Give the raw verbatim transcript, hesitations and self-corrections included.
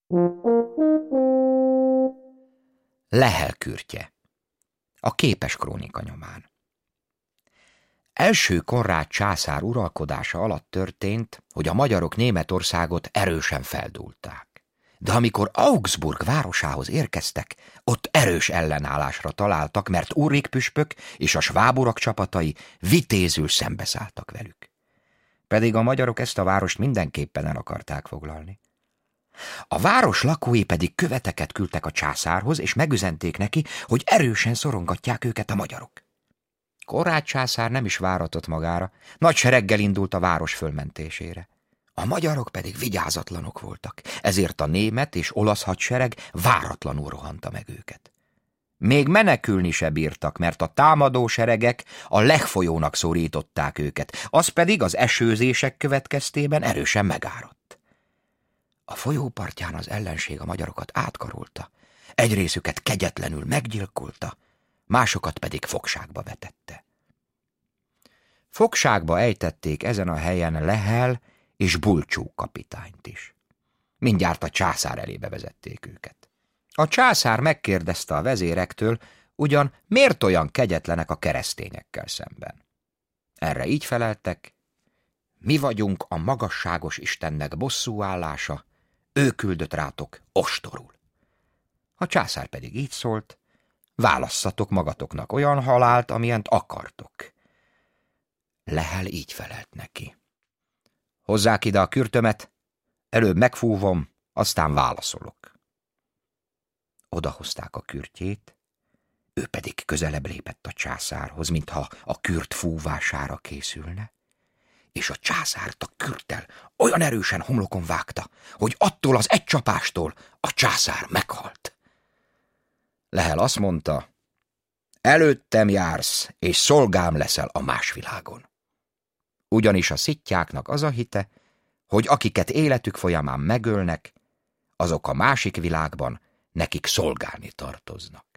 Lehel kürtje. A képes krónika nyomán. Első Konrád császár uralkodása alatt történt, hogy a magyarok Németországot erősen feldúlták. De amikor Augsburg városához érkeztek, ott erős ellenállásra találtak, mert Ulrik püspök és a sváburak csapatai vitézül szembeszálltak velük. Pedig a magyarok ezt a várost mindenképpen el akarták foglalni. A város lakói pedig követeket küldtek a császárhoz, és megüzenték neki, hogy erősen szorongatják őket a magyarok. Konrád császár nem is váratott magára, nagy sereggel indult a város fölmentésére. A magyarok pedig vigyázatlanok voltak, ezért a német és olasz hadsereg váratlanul rohanta meg őket. Még menekülni se bírtak, mert a támadó seregek a Lech-folyónak szorították őket, az pedig az esőzések következtében erősen megáradt. A folyópartján az ellenség a magyarokat átkarolta, egy részüket kegyetlenül meggyilkolta, másokat pedig fogságba vetette. Fogságba ejtették ezen a helyen Lehel és Bulcsú kapitányt is. Mindjárt a császár elébe vezették őket. A császár megkérdezte a vezérektől, ugyan miért olyan kegyetlenek a keresztényekkel szemben. Erre így feleltek: mi vagyunk a magasságos Istennek bosszúállása, ő küldött rátok ostorul. A császár pedig így szólt: válasszatok magatoknak olyan halált, amilyent akartok. Lehel így felelt neki: hozzák ide a kürtömet, előbb megfúvom, aztán válaszolok. Odahozták a kürtjét, ő pedig közelebb lépett a császárhoz, mintha a kürt fúvására készülne, és a császárt a kürttel olyan erősen homlokon vágta, hogy attól az egy csapástól a császár meghalt. Lehel azt mondta: előttem jársz, és szolgám leszel a másvilágon. Ugyanis a szittyáknak az a hite, hogy akiket életük folyamán megölnek, azok a másik világban nekik szolgálni tartoznak.